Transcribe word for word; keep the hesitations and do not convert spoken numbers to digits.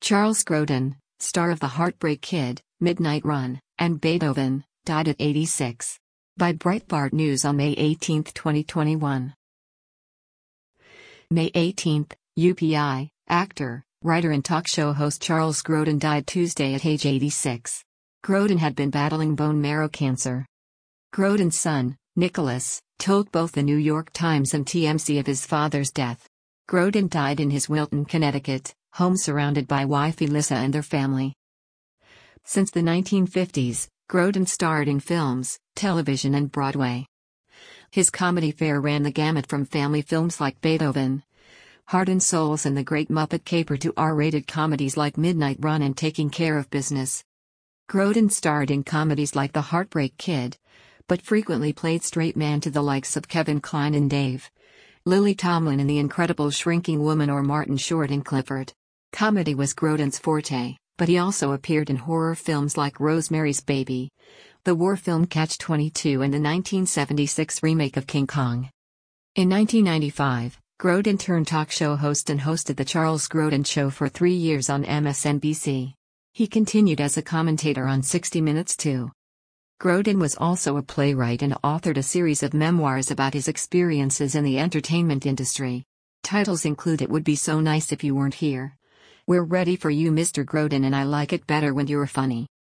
Charles Grodin, star of The Heartbreak Kid, Midnight Run, and Beethoven, died at eighty-six. By Breitbart News on May eighteenth, twenty twenty-one. May eighteenth, U P I, actor, writer and talk show host Charles Grodin died Tuesday at age eighty-six. Grodin had been battling bone marrow cancer. Grodin's son, Nicholas, told both the New York Times and T M Z of his father's death. Grodin died in his Wilton, Connecticut, home surrounded by wife Elissa and their family. Since the nineteen fifties, Grodin starred in films, television and Broadway. His comedy fare ran the gamut from family films like Beethoven, Heart and Souls and The Great Muppet Caper to R-rated comedies like Midnight Run and Taking Care of Business. Grodin starred in comedies like The Heartbreak Kid, but frequently played straight man to the likes of Kevin Kline and Dave, Lily Tomlin in The Incredible Shrinking Woman or Martin Short in Clifford. Comedy was Grodin's forte, but he also appeared in horror films like Rosemary's Baby, the war film Catch twenty-two and the nineteen seventy-six remake of King Kong. In nineteen ninety-five, Grodin turned talk show host and hosted The Charles Grodin Show for three years on M S N B C. He continued as a commentator on sixty minutes too. Grodin was also a playwright and authored a series of memoirs about his experiences in the entertainment industry. Titles include It Would Be So Nice If You Weren't Here, We're Ready for You Mister Grodin and I Like It Better When You're Funny.